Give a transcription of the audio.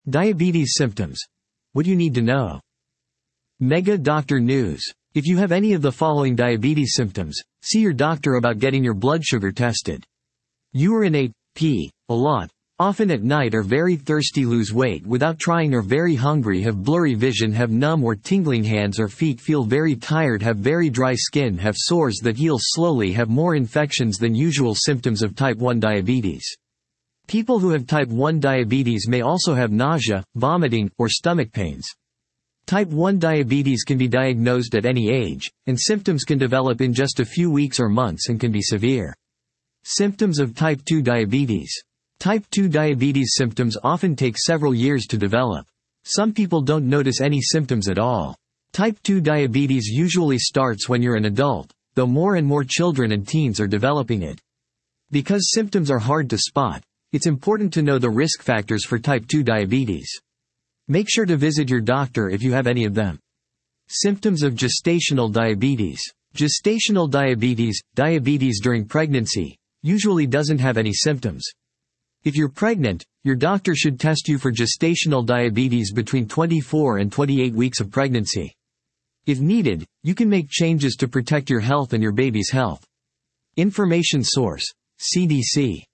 Diabetes symptoms. What you need to know. Mega Doctor News. If you have any of the following diabetes symptoms, see your doctor about getting your blood sugar tested. Urinate, pee, a lot, often at night, are very thirsty, lose weight without trying, are very hungry, have blurry vision, have numb or tingling hands or feet, feel very tired, have very dry skin, have sores that heal slowly, have more infections than usual. Symptoms of type 1 diabetes. People who have type 1 diabetes may also have nausea, vomiting, or stomach pains. Type 1 diabetes can be diagnosed at any age, and symptoms can develop in just a few weeks or months and can be severe. Symptoms of type 2 diabetes. Type 2 diabetes symptoms often take several years to develop. Some people don't notice any symptoms at all. Type 2 diabetes usually starts when you're an adult, though more and more children and teens are developing it. Because symptoms are hard to spot, it's important to know the risk factors for type 2 diabetes. Make sure to visit your doctor if you have any of them. Symptoms of gestational diabetes. Gestational diabetes, diabetes during pregnancy, usually doesn't have any symptoms. If you're pregnant, your doctor should test you for gestational diabetes between 24 and 28 weeks of pregnancy. If needed, you can make changes to protect your health and your baby's health. Information source: CDC.